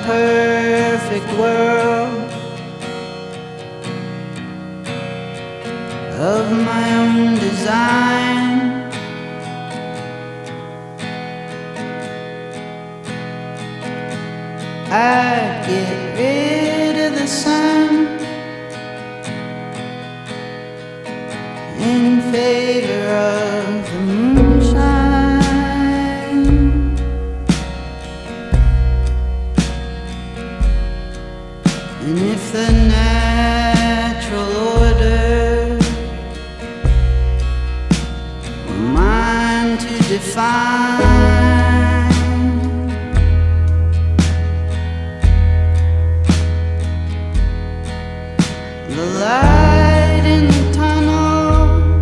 perfect world of my own design. I'd get rid of the sun in favor of the moonshine. And if the natural order were mine to define, the light in the tunnel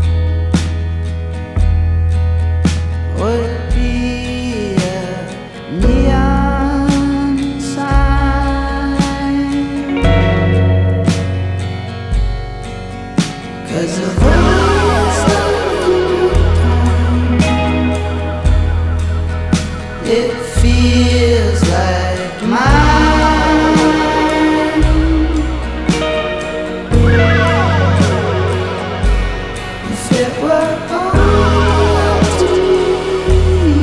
would be a neon sign. 'Cause the voice of time, it feels like mine. If it were all up to me,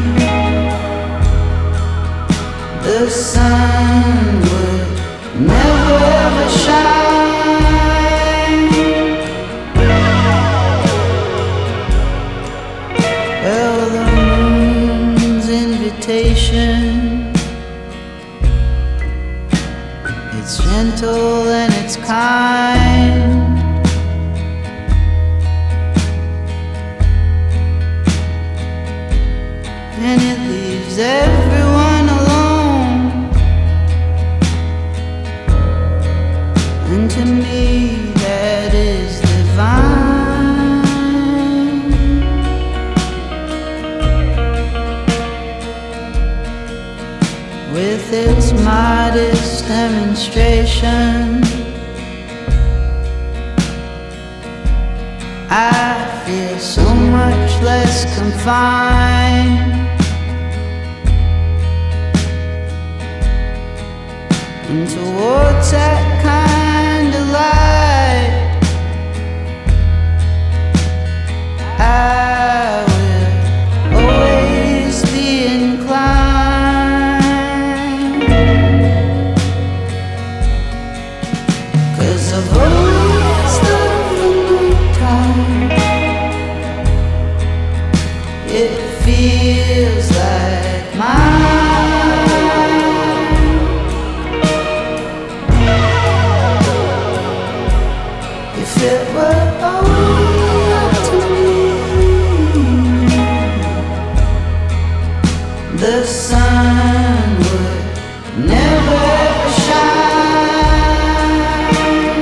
the sun would never ever shine. Well, the moon's invitation, it's gentle and it's kind. And it leaves everyone alone. And to me that is divine. With its modest demonstration, I feel so much less confined. And towards that kind of light, I will always be inclined. 'Cause the voice of the nighttime, it feels like mine. If it were all up to me, the sun would never ever shine.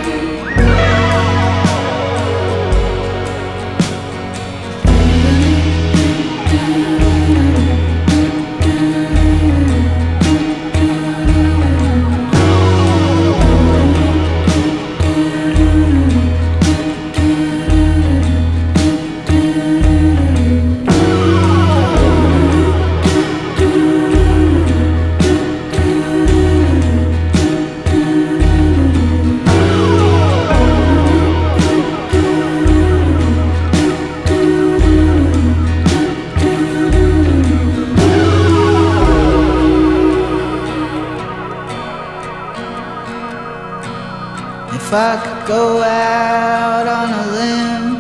If I could go out on a limb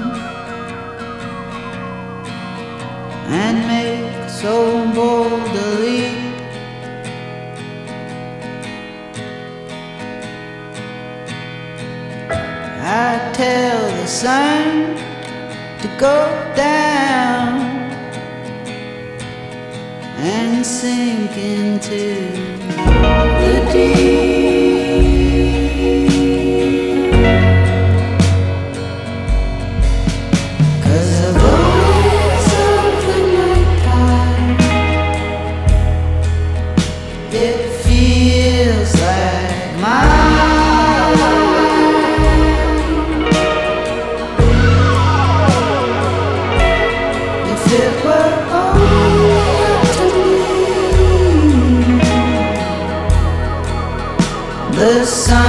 and make so bold a leap, I'd tell the sun to go down and sink into the deep. 'Cause the voice of the nighttime, it feels like mine. If it were all up to me, sun.